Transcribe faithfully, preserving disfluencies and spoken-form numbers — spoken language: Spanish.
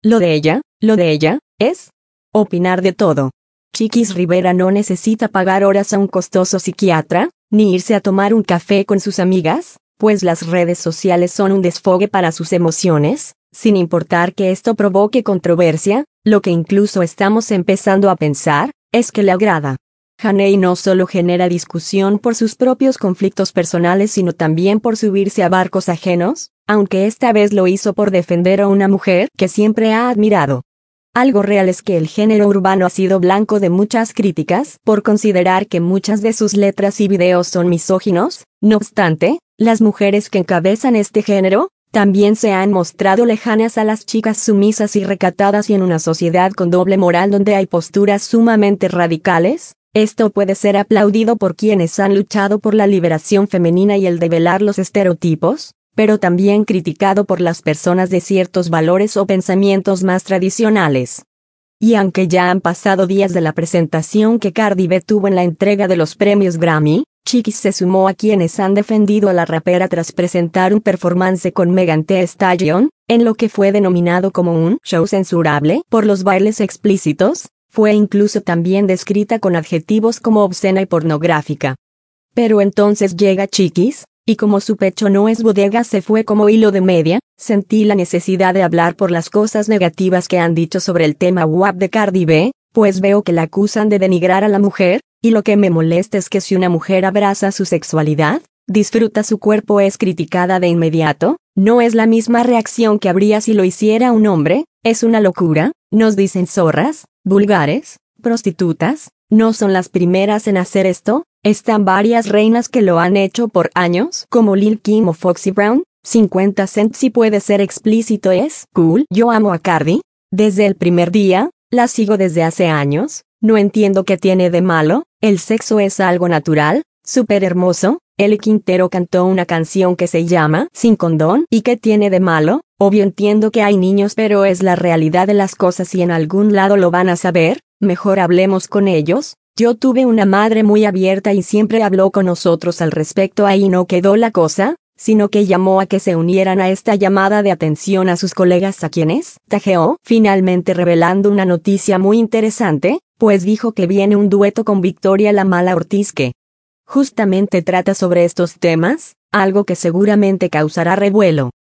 Lo de ella, lo de ella, es opinar de todo. Chiquis Rivera no necesita pagar horas a un costoso psiquiatra, ni irse a tomar un café con sus amigas, pues las redes sociales son un desfogue para sus emociones, sin importar que esto provoque controversia. Lo que incluso estamos empezando a pensar, es que le agrada. Haney no solo genera discusión por sus propios conflictos personales sino también por subirse a barcos ajenos, aunque esta vez lo hizo por defender a una mujer que siempre ha admirado. Algo real es que el género urbano ha sido blanco de muchas críticas por considerar que muchas de sus letras y videos son misóginos. No obstante, las mujeres que encabezan este género también se han mostrado lejanas a las chicas sumisas y recatadas, y en una sociedad con doble moral donde hay posturas sumamente radicales, esto puede ser aplaudido por quienes han luchado por la liberación femenina y el develar los estereotipos, pero también criticado por las personas de ciertos valores o pensamientos más tradicionales. Y aunque ya han pasado días de la presentación que Cardi B tuvo en la entrega de los premios Grammy, Chiquis se sumó a quienes han defendido a la rapera tras presentar un performance con Megan Thee Stallion, en lo que fue denominado como un show censurable por los bailes explícitos. Fue incluso también descrita con adjetivos como obscena y pornográfica. Pero entonces llega Chiquis, y como su pecho no es bodega se fue como hilo de media. Sentí la necesidad de hablar por las cosas negativas que han dicho sobre el tema W A P de Cardi B, pues veo que la acusan de denigrar a la mujer, y lo que me molesta es que si una mujer abraza su sexualidad, disfruta su cuerpo, es criticada de inmediato. No es la misma reacción que habría si lo hiciera un hombre. Es una locura. Nos dicen zorras, vulgares, prostitutas. No son las primeras en hacer esto. Están varias reinas que lo han hecho por años, como Lil Kim o Foxy Brown. cincuenta Cent si puede ser explícito es cool. Yo amo a Cardi. Desde el primer día, la sigo desde hace años. No entiendo qué tiene de malo. El sexo es algo natural, súper hermoso. Eli Quintero cantó una canción que se llama Sin Condón. ¿Y qué tiene de malo? Obvio entiendo que hay niños, pero es la realidad de las cosas y en algún lado lo van a saber. Mejor hablemos con ellos. Yo tuve una madre muy abierta y siempre habló con nosotros al respecto. Ahí no quedó la cosa, sino que llamó a que se unieran a esta llamada de atención a sus colegas, a quienes tajeó, finalmente revelando una noticia muy interesante, pues dijo que viene un dueto con Victoria La Mala Ortiz que justamente trata sobre estos temas, algo que seguramente causará revuelo.